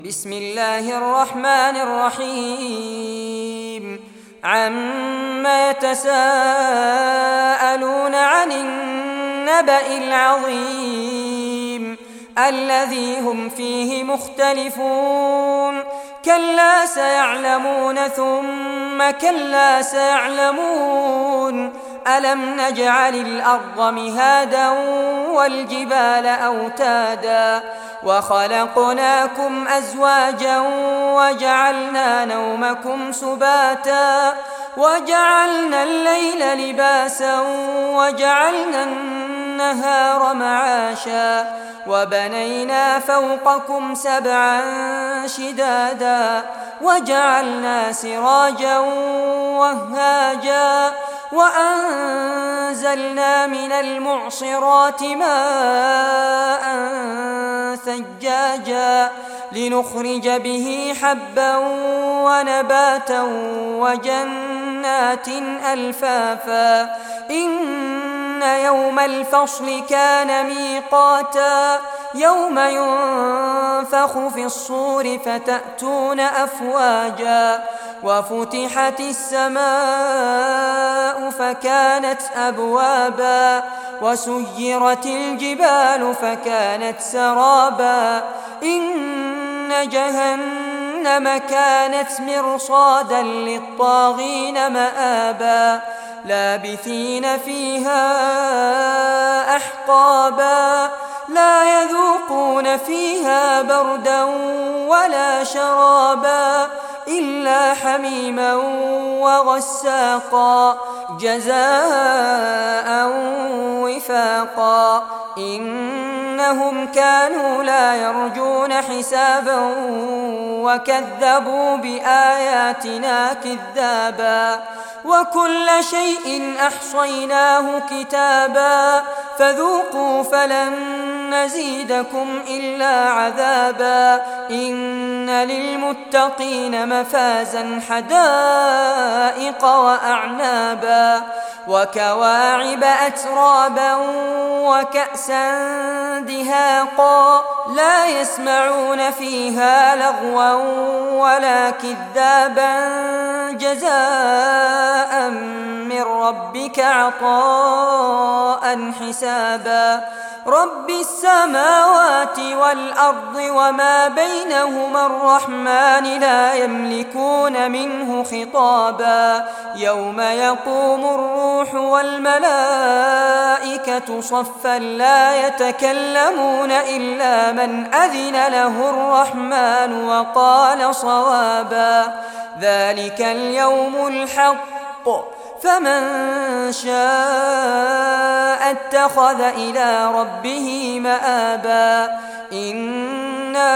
بسم الله الرحمن الرحيم عما يتساءلون عن النبأ العظيم الذي هم فيه مختلفون كلا سيعلمون ثم كلا سيعلمون ألم نجعل الأرض مهادا والجبال أوتادا وخلقناكم أزواجا وجعلنا نومكم سباتا وجعلنا الليل لباسا وجعلنا النهار معاشا وبنينا فوقكم سبعا شدادا وجعلنا سراجا وهاجا وأنزلنا من المعصرات ماء ثجاجا لنخرج به حبا ونباتا وجنات ألفافا إن يوم الفصل كان ميقاتا يوم ينفخ في الصور فتأتون أفواجا وفتحت السماء فكانت أبوابا وسيرت الجبال فكانت سرابا إن جهنم كانت مرصادا للطاغين مآبا لابثين فيها أحقابا لا يذوقون فيها بردا ولا شرابا إلا حميما وغساقا جزاء وفاقا إنهم كانوا لا يرجون حسابا وكذبوا بآياتنا كذابا وكل شيء أحصيناه كتابا فذوقوا فلن نزيدكم إلا عذابا إن للمتقين مفازا حدائق وأعنابا وكواعب أترابا وكأسا دهاقا لا يسمعون فيها لغوا ولا كذابا جزاء من ربك عطاء حسابا رب السماوات والأرض وما بينهما الرحمن لا يملكون منه خطابا يوم يقوم الروح والملائكة صفا لا يتكلمون إلا من أذن له الرحمن وقال صوابا ذلك اليوم الحق فمن شاء اتخذ إلى ربه مآبا إنا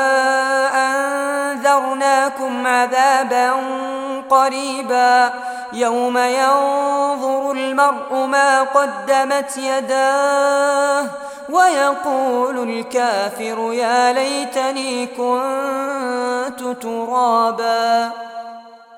أنذرناكم عذابا قريبا يوم ينظر المرء ما قدمت يداه ويقول الكافر يا ليتني كنت ترابا.